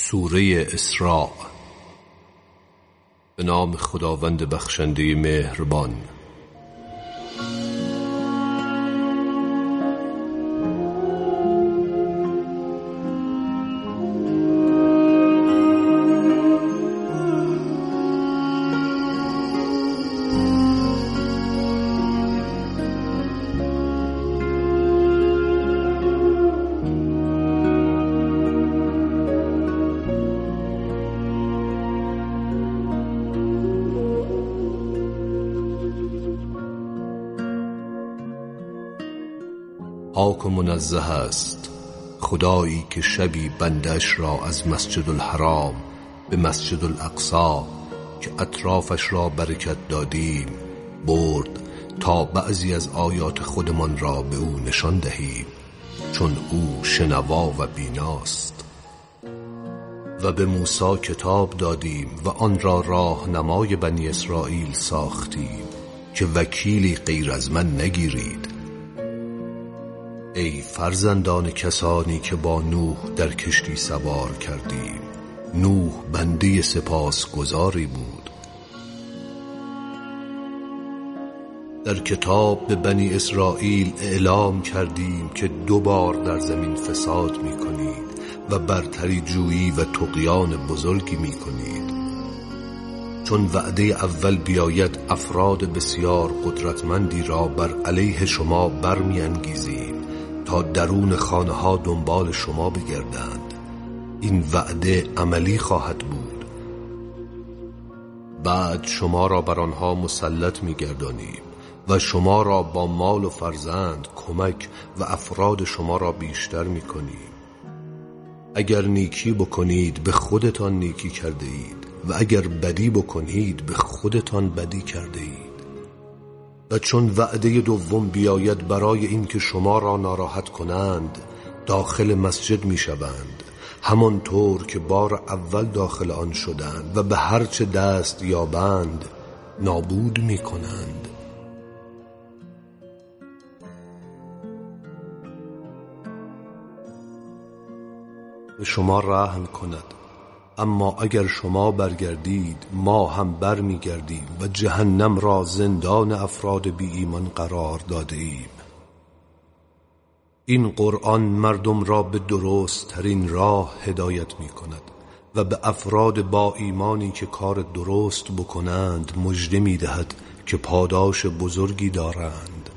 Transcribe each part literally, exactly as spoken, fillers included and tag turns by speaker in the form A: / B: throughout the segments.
A: سوره اسراء. به نام خداوند بخشنده مهربان. پاک و منزه است خدایی که شبی بندش را از مسجد الحرام به مسجد الاقصی که اطرافش را برکت دادیم برد تا بعضی از آیات خودمان را به او نشان دهیم، چون او شنوا و بیناست. و به موسی کتاب دادیم و آن را راهنمای بنی اسرائیل ساختیم که وکیلی غیر از من نگیرید. ای فرزندان کسانی که با نوح در کشتی سوار کردیم، نوح بنده سپاسگزاری بود. در کتاب به بنی اسرائیل اعلام کردیم که دو بار در زمین فساد می کنید و برتری جویی و طغیان بزرگی می کنید. چون وعده اول بیاید افراد بسیار قدرتمندی را بر علیه شما برمی انگیزیم تا درون خانه ها دنبال شما بگردند. این وعده عملی خواهد بود. بعد شما را بر آنها مسلط می‌گردانیم و شما را با مال و فرزند کمک و افراد شما را بیشتر می‌کنیم. اگر نیکی بکنید به خودتان نیکی کرده اید و اگر بدی بکنید به خودتان بدی کرده اید. و چون وعده دوم بیاید برای این که شما را ناراحت کنند داخل مسجد می شوند، همانطور که بار اول داخل آن شدند و به هرچه دست یابند نابود می کنند. به شما رحم کند، اما اگر شما برگردید ما هم بر می گردیم و جهنم را زندان افراد بی ایمان قرار داده ایم. این قرآن مردم را به درست ترین راه هدایت می کند و به افراد با ایمانی که کار درست بکنند مژده می دهد که پاداش بزرگی دارند.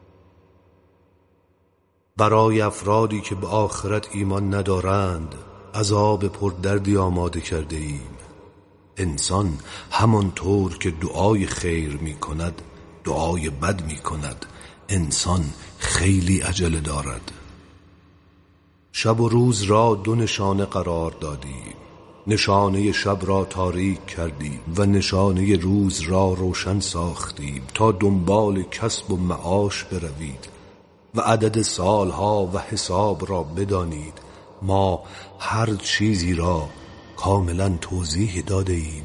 A: برای افرادی که به آخرت ایمان ندارند عذاب پردردی آماده کرده ایم. انسان همانطور که دعای خیر می کند دعای بد می کند. انسان خیلی عجله دارد. شب و روز را دو نشانه قرار دادیم. نشانه شب را تاریک کردیم و نشانه روز را روشن ساختیم تا دنبال کسب و معاش بروید و عدد سالها و حساب را بدانید. ما هر چیزی را کاملا توضیح داده ایم.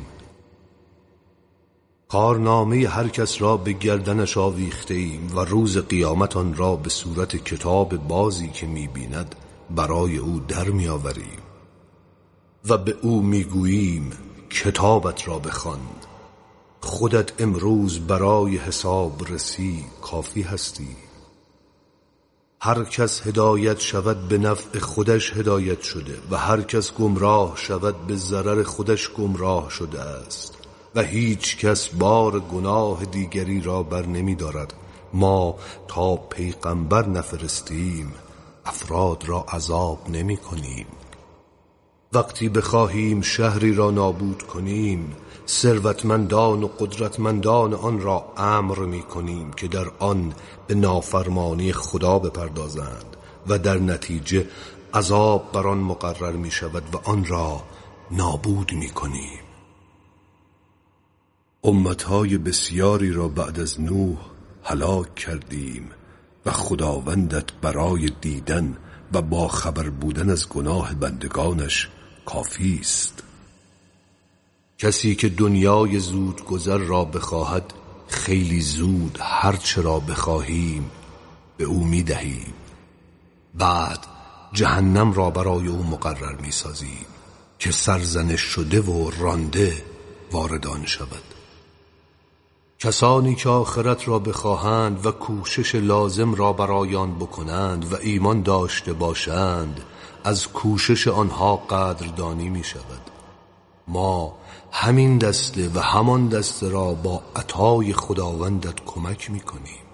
A: کارنامه هر کس را به گردنش آویخته ایم و روز قیامت آن را به صورت کتاب بازی که می بیند برای او در می آوریم و به او می گوییم کتابت را بخوان. خودت امروز برای حساب رسی کافی هستی. هر کس هدایت شود به نفع خودش هدایت شده و هر کس گمراه شود به ضرر خودش گمراه شده است و هیچ کس بار گناه دیگری را بر نمی دارد. ما تا پیغمبر نفرستیم افراد را عذاب نمی کنیم. وقتی بخواهیم شهری را نابود کنیم ثروتمندان و قدرتمندان آن را امر می کنیم که در آن به نافرمانی خدا بپردازند و در نتیجه عذاب بر آن مقرر می شود و آن را نابود می کنیم. امتهای بسیاری را بعد از نوح هلاک کردیم و خداوندت برای دیدن و با خبر بودن از گناه بندگانش کافی است. کسی که دنیای زود گذر را بخواهد خیلی زود هر چه را بخواهیم به او می دهیم. بعد جهنم را برای او مقرر می سازیم که سرزنش شده و رانده وارد آن شود. کسانی که آخرت را بخواهند و کوشش لازم را برای آن بکنند و ایمان داشته باشند، از کوشش آنها قدردانی می شود. ما همین دسته و همان دسته را با عطای خداوندت کمک می کنیم.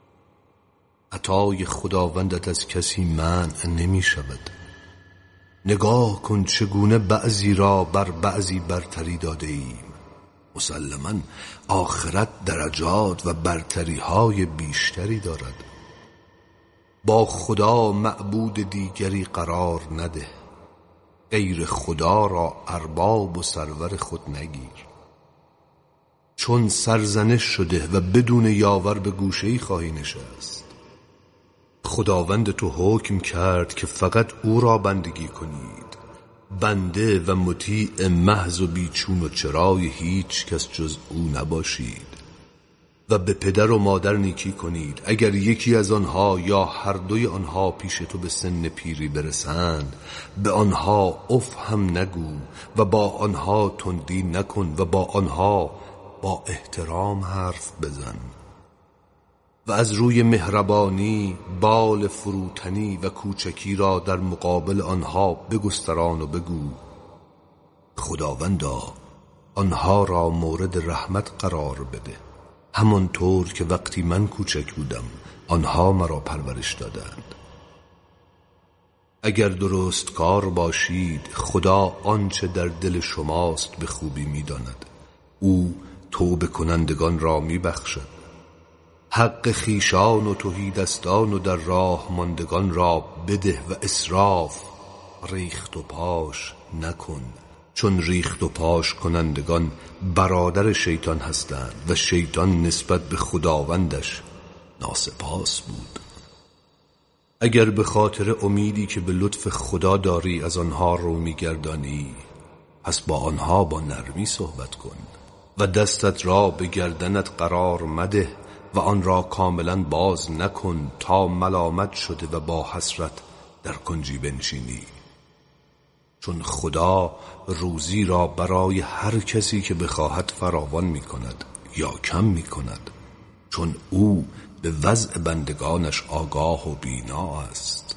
A: عطای خداوندت از کسی منع نمی شود. نگاه کن چگونه بعضی را بر بعضی برتری داده ایم. مسلماً آخرت درجات و برتری های بیشتری دارد. با خدا معبود دیگری قرار نده. غیر خدا را ارباب و سرور خود نگیر. چون سرزنش شده و بدون یاور به گوشه‌ای خواهی نشست. خداوند تو حکم کرد که فقط او را بندگی کنید. بنده و مطیع محض و بیچون و چرای هیچ کس جز او نباشید. و به پدر و مادر نیکی کنید اگر یکی از آنها یا هر دوی آنها پیش تو به سن پیری برسند. به آنها اف هم نگو و با آنها تندی نکن و با آنها با احترام حرف بزن. و از روی مهربانی بال فروتنی و کوچکی را در مقابل آنها بگستران و بگو خداوندا آنها را مورد رحمت قرار بده، همانطور که وقتی من کوچک بودم آنها مرا پرورش دادند. اگر درست کار باشید خدا آنچه در دل شماست به خوبی می‌داند. او توبه کنندگان را می‌بخشد. حق خیشان و تهیدستان و در راه ماندگان را بده و اسراف ریخت و پاش نکن، چون ریخت و پاش کنندگان برادر شیطان هستند و شیطان نسبت به خداوندش ناسپاس بود. اگر به خاطر امیدی که به لطف خدا داری از آنها رو میگردانی، پس با آنها با نرمی صحبت کن و دستت را به گردنت قرار مده و آن را کاملا باز نکن تا ملامت شده و با حسرت در کنجی بنشینی. چون خدا روزی را برای هر کسی که بخواهد فراوان می کند یا کم می کند، چون او به وضع بندگانش آگاه و بینا است.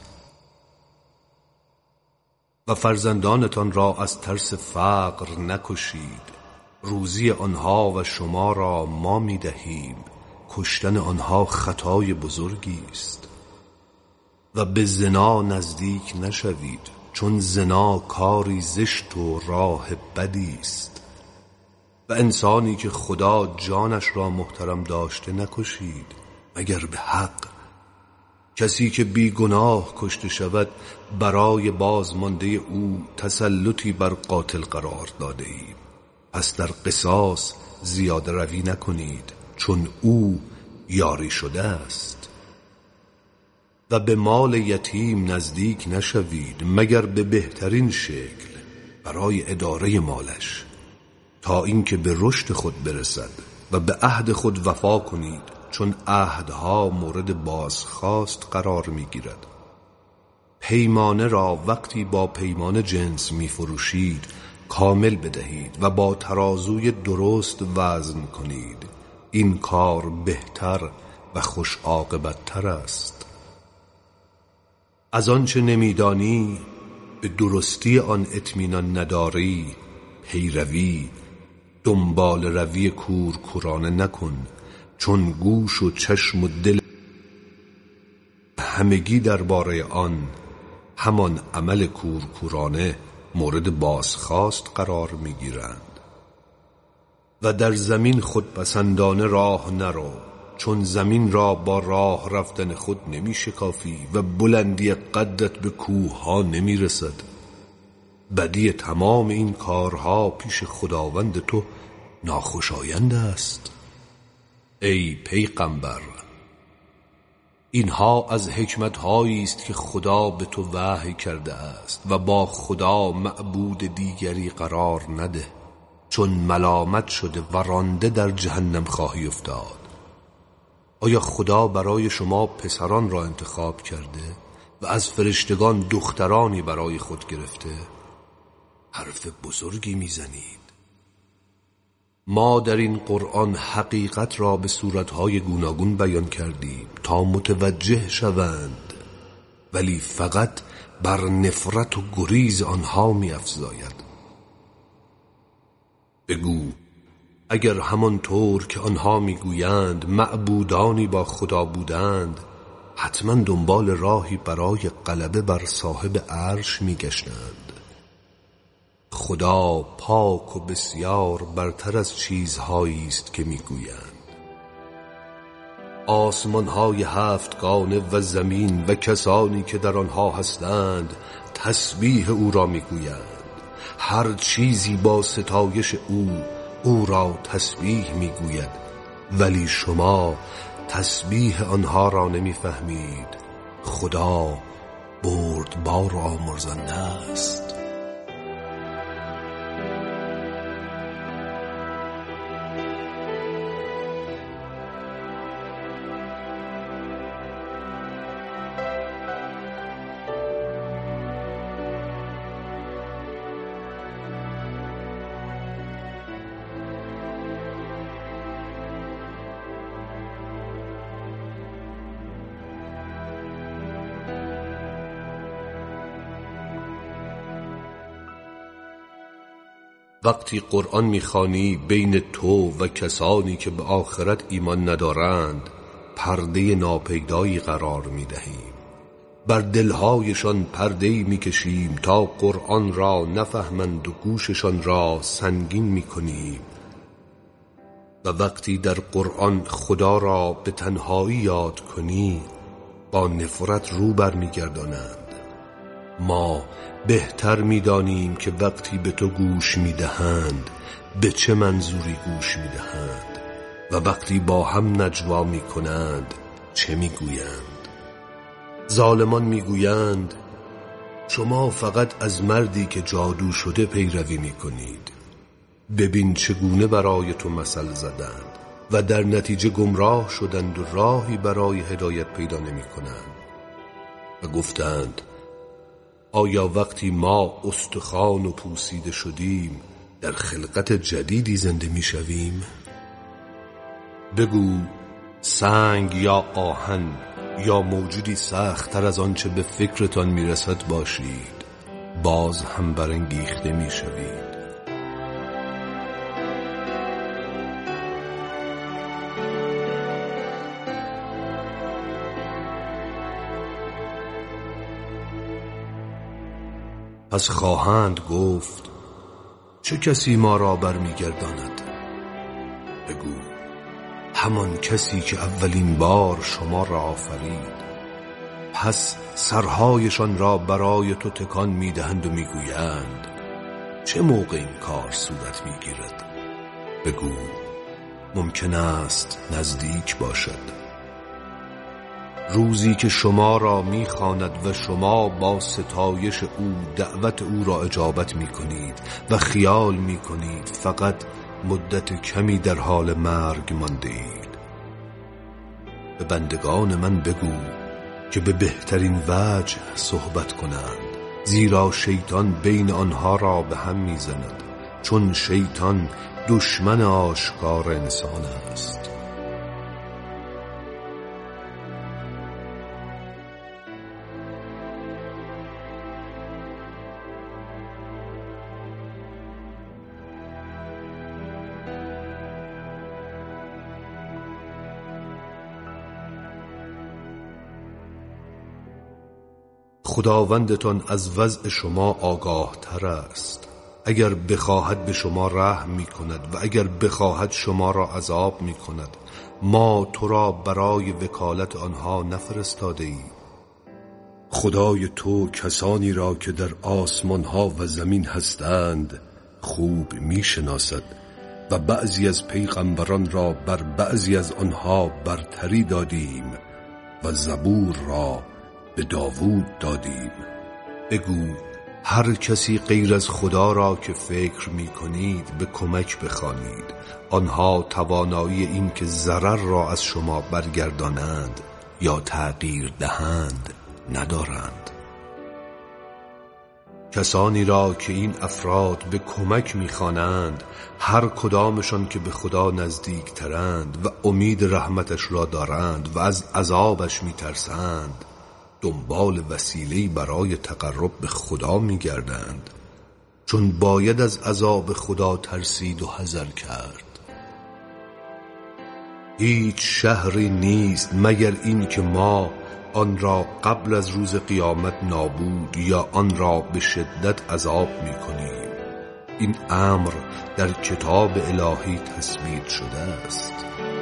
A: و فرزندانتان را از ترس فقر نکشید. روزی آنها و شما را ما می دهیم. کشتن آنها خطای بزرگی است. و به زنا نزدیک نشوید، چون زنا کاری زشت و راه بدی است. و انسانی که خدا جانش را محترم داشته نکشید مگر به حق. کسی که بی گناه کشته شود برای بازمانده او تسلطی بر قاتل قرار داده ایم. پس در قصاص زیاده روی نکنید، چون او یاری شده است. و به مال یتیم نزدیک نشوید مگر به بهترین شکل برای اداره مالش، تا اینکه به رشد خود برسد و به عهد خود وفا کنید، چون عهدها مورد بازخواست قرار می گیرد. پیمانه را وقتی با پیمانه جنس می فروشید کامل بدهید و با ترازوی درست وزن کنید. این کار بهتر و خوش عاقبت تر است. از آنچه نمیدانی به درستی آن اطمینان نداری، پیروی دنبال روی کور کورانه نکن، چون گوش و چشم و دل همگی درباره آن همان عمل کور کورانه مورد بازخواست قرار میگیرند. و در زمین خودپسندانه راه نرو، چون زمین را با راه رفتن خود نمی شکافی و بلندی قدت به کوه ها نمی رسد. بدی تمام این کارها پیش خداوند تو ناخوشایند است. ای پیغمبر، اینها از حکمت‌هایی است که خدا به تو وحی کرده است و با خدا معبود دیگری قرار نده، چون ملامت شده و رانده در جهنم خواهی افتاد. آیا خدا برای شما پسران را انتخاب کرده و از فرشتگان دخترانی برای خود گرفته؟ حرف بزرگی میزنید. ما در این قرآن حقیقت را به صورتهای گوناگون بیان کردیم تا متوجه شوند، ولی فقط بر نفرت و گریز آنها می افزاید. بگو اگر همانطور که آنها میگویند معبودانی با خدا بودند، حتما دنبال راهی برای غلبه بر صاحب عرش میگشتند. خدا پاک و بسیار برتر از چیزهایی است که میگویند. آسمان‌های هفتگانه و زمین و کسانی که در آنها هستند تسبیح او را میگویند. هر چیزی با ستایش او او را تسبیح میگوید، ولی شما تسبیح آنها را نمیفهمید. خدا بردبار و آمرزنده است. وقتی قرآن میخوانی بین تو و کسانی که به آخرت ایمان ندارند پرده ناپیدایی قرار میدهیم. بر دلهایشان پرده‌ای میکشیم تا قرآن را نفهمند و گوششان را سنگین میکنیم. و وقتی در قرآن خدا را به تنهایی یاد کنی با نفرت رو بر میگردانند. ما بهتر می‌دانیم که وقتی به تو گوش می‌دهند به چه منظوری گوش می‌دهند و وقتی با هم نجوا می‌کنند چه می‌گویند. ظالمان می‌گویند شما فقط از مردی که جادو شده پیروی می‌کنید. ببین چگونه برای تو مثل زدند و در نتیجه گمراه شدند و راهی برای هدایت پیدا نمی‌کنند. و گفتند آیا وقتی ما استخوان و پوسیده شدیم در خلقت جدیدی زنده می شویم؟ بگو سنگ یا آهن یا موجودی سخت‌تر از آنچه به فکرتان می رسد باشید، باز هم برانگیخته می شوید. پس خواهند گفت چه کسی ما را برمیگرداند؟ بگو همان کسی که اولین بار شما را آفرید. پس سرهایشان را برای تو تکان میدهند و میگویند چه موقع این کار صورت میگیرد؟ بگو ممکن است نزدیک باشد. روزی که شما را میخواند و شما با ستایش او دعوت او را اجابت میکنید و خیال میکنید فقط مدت کمی در حال مرگ مانده اید. به بندگان من بگو که به بهترین وجه صحبت کنند، زیرا شیطان بین آنها را به هم میزند، چون شیطان دشمن آشکار انسان است. خداوندتان از وضع شما آگاه تر است. اگر بخواهد به شما رحم می کند و اگر بخواهد شما را عذاب می کند. ما تو را برای وکالت آنها نفرستاده ایم. خدای تو کسانی را که در آسمان ها و زمین هستند خوب می شناسد و بعضی از پیغمبران را بر بعضی از آنها برتری دادیم و زبور را به داوود دادیم. بگو هر کسی غیر از خدا را که فکر می کنید به کمک بخوانید. آنها توانایی این که ضرر را از شما برگردانند یا تغییر دهند ندارند. کسانی را که این افراد به کمک می‌خوانند، هر کدامشان که به خدا نزدیک ترند و امید رحمتش را دارند و از عذابش می‌ترسند، دنبال وسیله‌ای برای تقرب به خدا می‌گردند، چون باید از عذاب خدا ترسید و حذر کرد. هیچ شهری نیست مگر این که ما آن را قبل از روز قیامت نابود یا آن را به شدت عذاب می کنیم. این امر در کتاب الهی تثبیت شده است.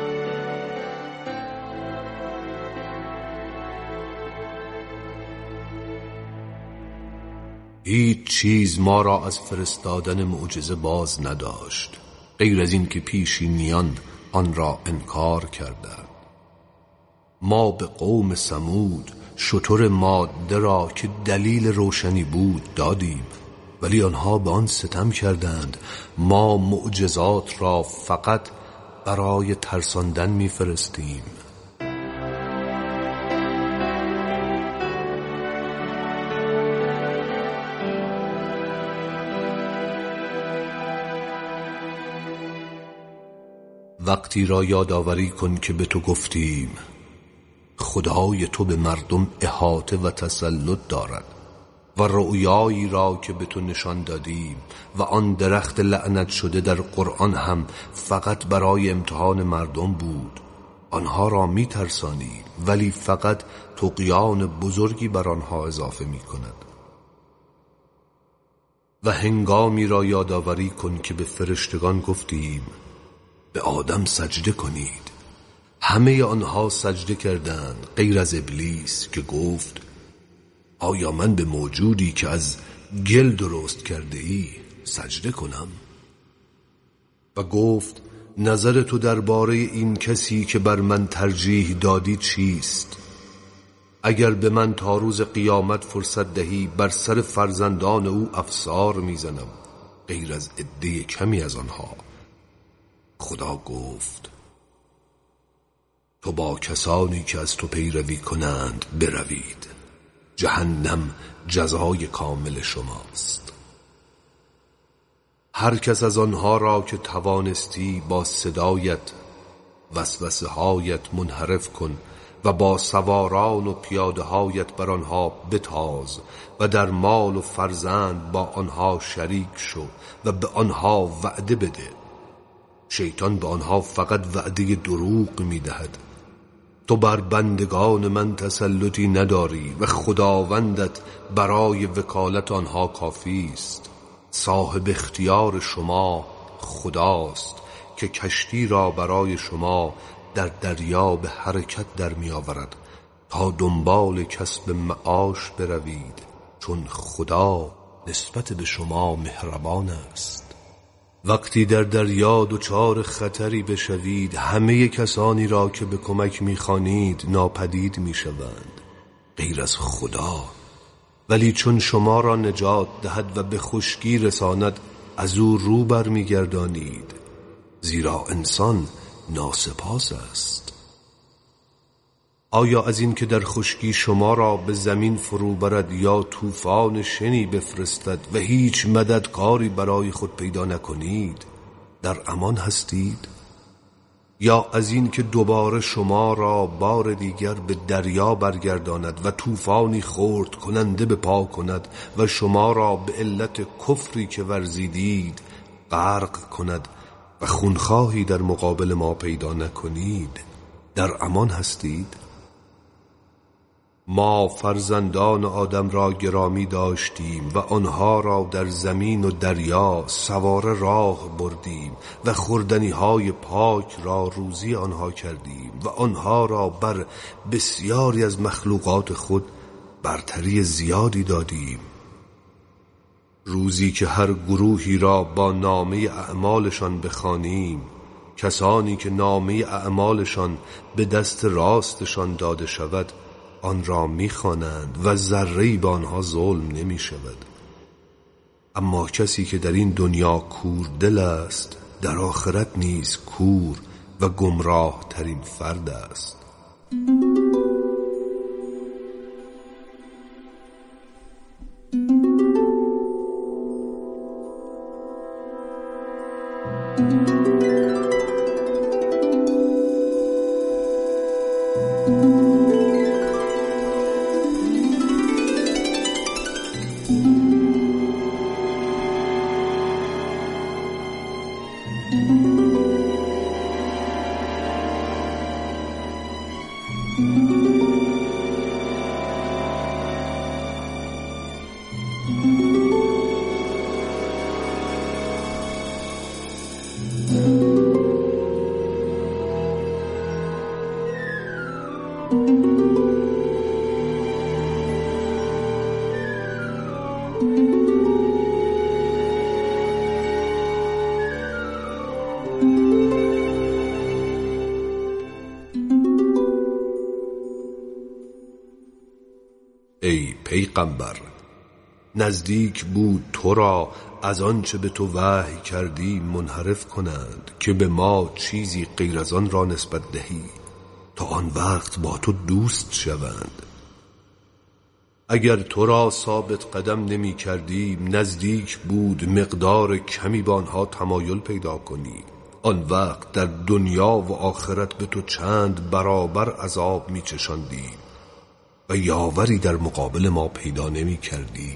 A: هیچ چیز ما را از فرستادن معجزه باز نداشت، غیر از این که پیشینیان آن را انکار کردند. ما به قوم ثمود شتر ماده را که دلیل روشنی بود دادیم، ولی آنها به آن ستم کردند. ما معجزات را فقط برای ترساندن می‌فرستیم. وقتی را یادآوری کن که به تو گفتیم خدای تو به مردم احاطه و تسلط دارد، و رؤیایی را که به تو نشان دادیم و آن درخت لعنت شده در قرآن هم فقط برای امتحان مردم بود. آنها را می ترسانی ولی فقط طغیان بزرگی بر آنها اضافه می کند. و هنگامی را یادآوری کن که به فرشتگان گفتیم به آدم سجده کنید. همه آنها سجده کردند غیر از ابلیس که گفت آیا من به موجودی که از گل درست کرده ای سجده کنم؟ و گفت نظر تو درباره این کسی که بر من ترجیح دادی چیست؟ اگر به من تا روز قیامت فرصت دهی بر سر فرزندان او افسار میزنم غیر از عده کمی از آنها. خدا گفت تو با کسانی که از تو پیروی کنند بروید، جهنم جزای کامل شماست. هر کس از آنها را که توانستی با صدایت وسوسه هایت منحرف کن و با سواران و پیاده هایت بر آنها بتاز و در مال و فرزند با آنها شریک شو و به آنها وعده بده. شیطان به آنها فقط وعده دروغ می دهد. تو بر بندگان من تسلطی نداری و خداوندت برای وکالت آنها کافی است. صاحب اختیار شما خداست که کشتی را برای شما در دریا به حرکت در می آورد تا دنبال کسب معاش بروید، چون خدا نسبت به شما مهربان است. وقتی در دریا دچار خطری بشوید همه کسانی را که به کمک می‌خوانید ناپدید می‌شوند غیر از خدا، ولی چون شما را نجات دهد و به خشکی رساند از او رو برمیگردانید، زیرا انسان ناسپاس است. آیا از این که در خشکی شما را به زمین فرو برد یا طوفان شنی بفرستد و هیچ مددکاری برای خود پیدا نکنید در امان هستید؟ یا از این که دوباره شما را بار دیگر به دریا برگرداند و طوفانی خرد کننده به پا کند و شما را به علت کفری که ورزیدید غرق کند و خونخواهی در مقابل ما پیدا نکنید در امان هستید؟ ما فرزندان آدم را گرامی داشتیم و آنها را در زمین و دریا سوار راه بردیم و خوردنی های پاک را روزی آنها کردیم و آنها را بر بسیاری از مخلوقات خود برتری زیادی دادیم. روزی که هر گروهی را با نامه اعمالشان بخوانیم، کسانی که نامه اعمالشان به دست راستشان داده شود آن را می‌خوانند و ذره‌ای به آنها ظلم نمی‌شود. اما کسی که در این دنیا کور دل است در آخرت نیز کور و گمراه ترین فرد است. ای پیغمبر، نزدیک بود تو را از آنچه به تو وحی کردی منحرف کنند که به ما چیزی غیر از آن را نسبت دهی تا آن وقت با تو دوست شوند. اگر تو را ثابت قدم نمی کردیم نزدیک بود مقدار کمی با آنها تمایل پیدا کنی، آن وقت در دنیا و آخرت به تو چند برابر عذاب می چشاندیم و یاوری در مقابل ما پیدا نمی کردی.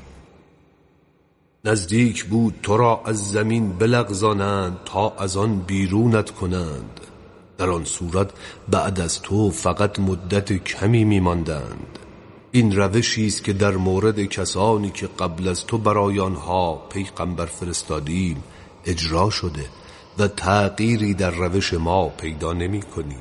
A: نزدیک بود تو را از زمین بلغزانند تا از آن بیرونت کنند، در آن صورت بعد از تو فقط مدت کمی می ماندند. این روشی است که در مورد کسانی که قبل از تو برای آنها پیغمبر فرستادیم اجرا شده و تغییری در روش ما پیدا نمی کنی.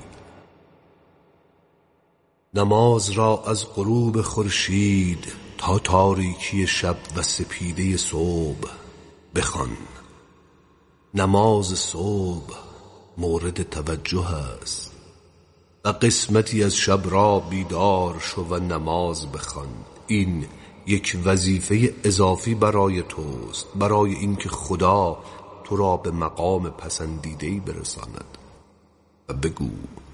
A: نماز را از غروب خورشید تا تاریکی شب و سپیده صبح بخوان. نماز صبح مورد توجه است و قسمتی از شب را بیدار شو و نماز بخوان. این یک وظیفه اضافی برای توست، برای اینکه خدا تو را به مقام پسندیده‌ای برساند. و بگو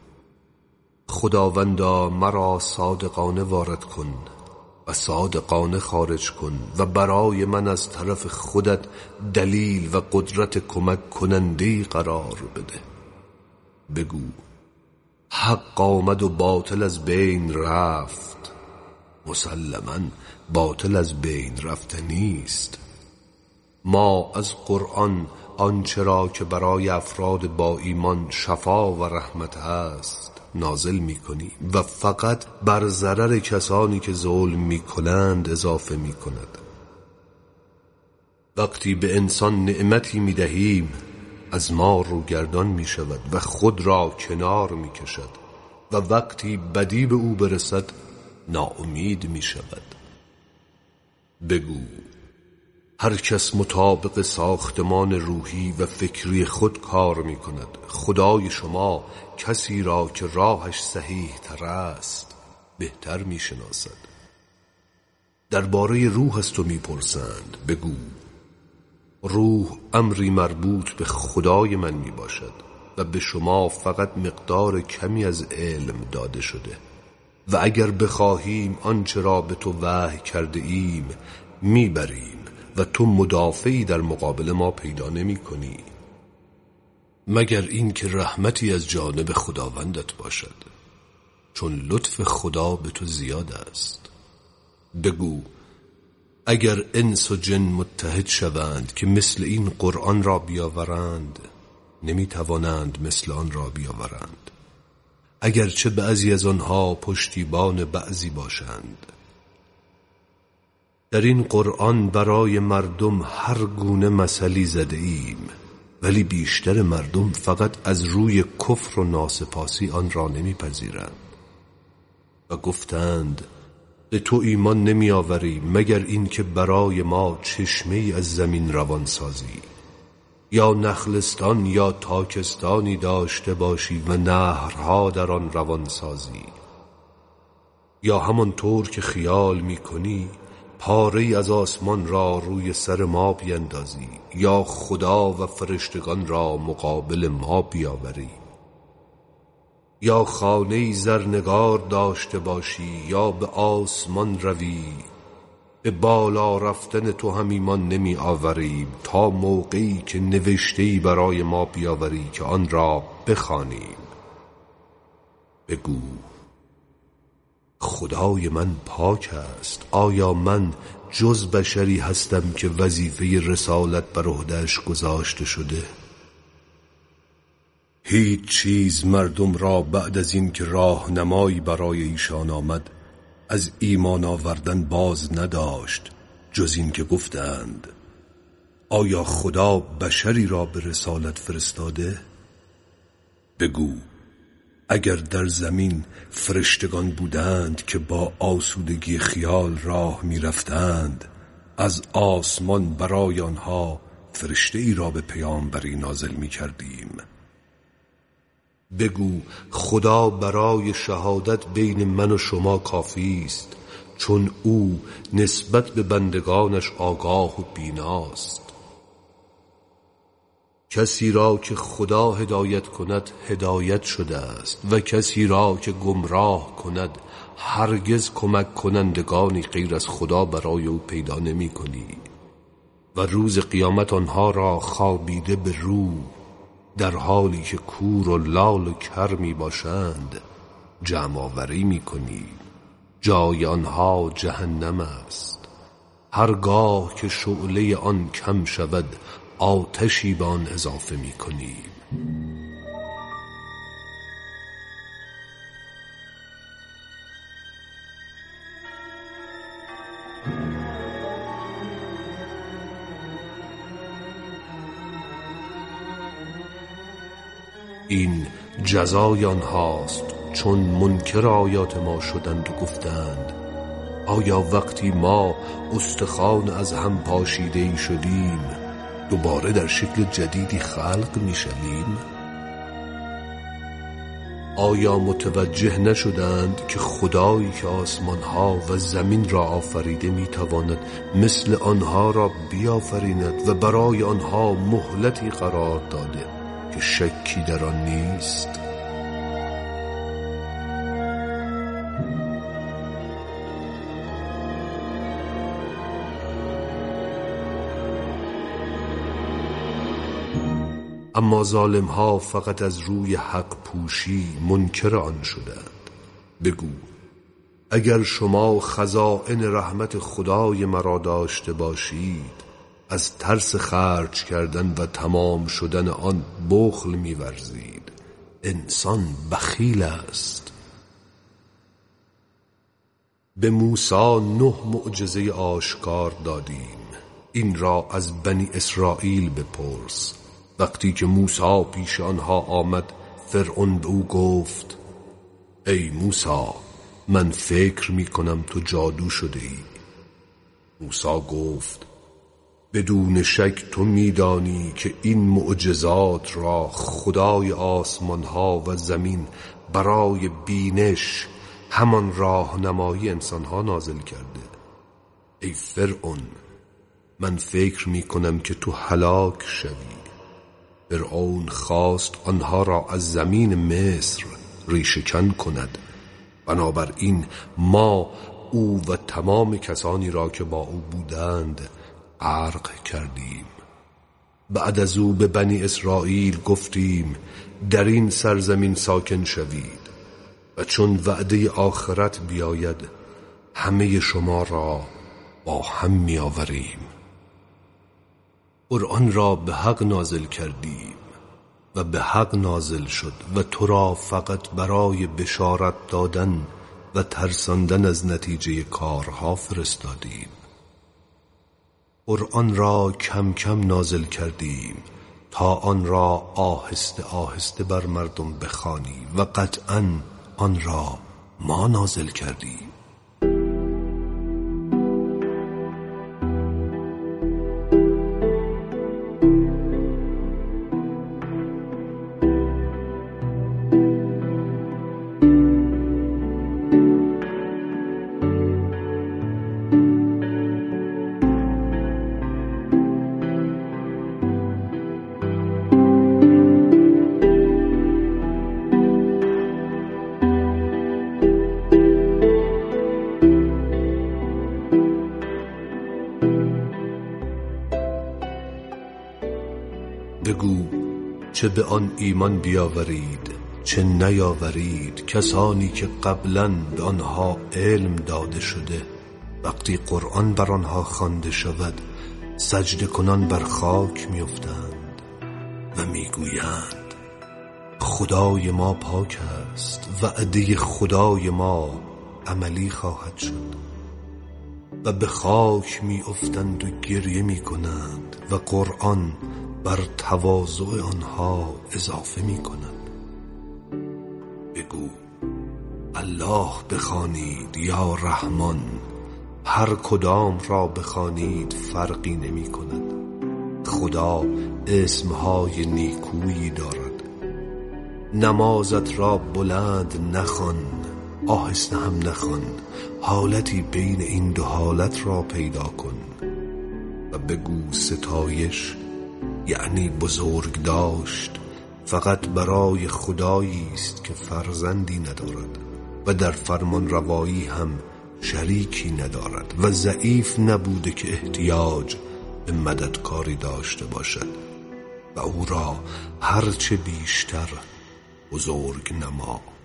A: خداوندا مرا صادقانه وارد کن و صادقانه خارج کن و برای من از طرف خودت دلیل و قدرت کمک کننده‌ای قرار بده. بگو حق آمد و باطل از بین رفت، مسلماً باطل از بین رفته نیست. ما از قرآن آنچه را که برای افراد با ایمان شفا و رحمت هست نازل می کنی و فقط بر ضرر کسانی که ظلم می کنند اضافه می کند. وقتی به انسان نعمتی می دهیم از ما روگردان می شود و خود را کنار می کشد و وقتی بدی به او برسد ناامید می شود. بگو هر کس مطابق ساختمان روحی و فکری خود کار می کند. خدای شما کسی را که راهش صحیح تر است بهتر می شناسد. درباره روح از تو می پرسند. بگو روح امری مربوط به خدای من می باشد و به شما فقط مقدار کمی از علم داده شده و اگر بخواهیم آنچه را به تو وحی کرده ایم می بریم و تو مدافعی در مقابل ما پیدا نمی کنی مگر این که رحمتی از جانب خداوندت باشد، چون لطف خدا به تو زیاد است. بگو اگر انس و جن متحد شوند که مثل این قرآن را بیاورند نمی توانند مثل آن را بیاورند، اگرچه بعضی از آنها پشتیبان بعضی باشند. در این قرآن برای مردم هر گونه مثلی زده ایم، ولی بیشتر مردم فقط از روی کفر و ناسپاسی آن را نمیپذیرند و گفتند به تو ایمان نمی آوریم مگر این که برای ما چشمه‌ای از زمین روان سازی یا نخلستان یا تاکستانی داشته باشی و نهرها در آن روان سازی، یا همانطور که خیال می کنی پاره‌ای از آسمان را روی سر ما بیندازی یا خدا و فرشتگان را مقابل ما بیاوری، یا خانه‌ای زرنگار داشته باشی یا به آسمان روی به بالا رفتن تو هم ایمان نمی آوریم تا موقعی که نوشته‌ای برای ما بیاوری که آن را بخوانیم. بگو خدای من پاک است. آیا من جز بشری هستم که وظیفه رسالت بر عهده‌اش گذاشته شده؟ هیچ چیز مردم را بعد از این که راهنمایی برای ایشان آمد از ایمان آوردن باز نداشت جز این که گفتند آیا خدا بشری را به رسالت فرستاده؟ بگو اگر در زمین فرشتگان بودند که با آسودگی خیال راه می رفتند، از آسمان برای آنها فرشته ای را به پیامبری نازل می کردیم. بگو خدا برای شهادت بین من و شما کافی است، چون او نسبت به بندگانش آگاه و بیناست. کسی را که خدا هدایت کند هدایت شده است و کسی را که گمراه کند هرگز کمک کنندگانی غیر از خدا برای او پیدا نمی کنی. و روز قیامت آنها را خوابیده به روح در حالی که کور و لال و کر می باشند جمع آوری می کنی. جای آنها جهنم است. هرگاه که شعله آن کم شود آتشی به آن اضافه می کنیم. این جزای آنهاست چون منکر آیات ما شدند و گفتند آیا وقتی ما استخوان از هم پاشیده شدیم دوباره در شکل جدیدی خلق می شویم؟ آیا متوجه نشدند که خدایی که آسمانها و زمین را آفریده می تواند مثل آنها را بیافریند و برای آنها مهلتی قرار داده که شکی در آن نیست؟ اما ظالم ها فقط از روی حق پوشی منکر آن شدند. بگو اگر شما خزائن رحمت خدای مرا داشته باشید از ترس خرج کردن و تمام شدن آن بخل می‌ورزید. انسان بخیل است. به موسی نه معجزه آشکار دادیم. این را از بنی اسرائیل بپرس. وقتی که موسی پیش آنها آمد فرعون به او گفت ای موسی من فکر می کنم تو جادو شده ای. موسی گفت بدون شک تو می دانی که این معجزات را خدای آسمان ها و زمین برای بینش همان راهنمایی انسان ها نازل کرده. ای فرعون من فکر می کنم که تو هلاک شوی. فرعون خواست آنها را از زمین مصر ریشه‌کن کند. بنابراین ما او و تمام کسانی را که با او بودند غرق کردیم. بعد از او به بنی اسرائیل گفتیم در این سرزمین ساکن شوید و چون وعده آخرت بیاید همه شما را با هم می آوریم. قرآن را به حق نازل کردیم و به حق نازل شد و تو را فقط برای بشارت دادن و ترساندن از نتیجه کارها فرستادیم. قرآن را کم کم نازل کردیم تا آن را آهسته آهسته بر مردم بخوانی و قطعاً آن را ما نازل کردیم. بگو چه به آن ایمان بیاورید چه نیاورید کسانی که قبلاً به آنها علم داده شده وقتی قرآن بر آنها خوانده شود سجده کنان بر خاک میافتند و میگویند خدای ما پاک است وعده خدای ما عملی خواهد شد و به خاک می افتند و گریه می کنند و قرآن بر تواضع آنها اضافه می کند. بگو الله بخوانید یا رحمان، هر کدام را بخوانید فرقی نمی کند. خدا اسمهای نیکویی دارد. نمازت را بلند نخوان، آهسته هم نخوان، حالتی بین این دو حالت را پیدا کن و بگو ستایش یعنی بزرگ داشت فقط برای خدایی است که فرزندی ندارد و در فرمان روایی هم شریکی ندارد و ضعیف نبوده که احتیاج به مددکاری داشته باشد و او را هرچه بیشتر بزرگ نما.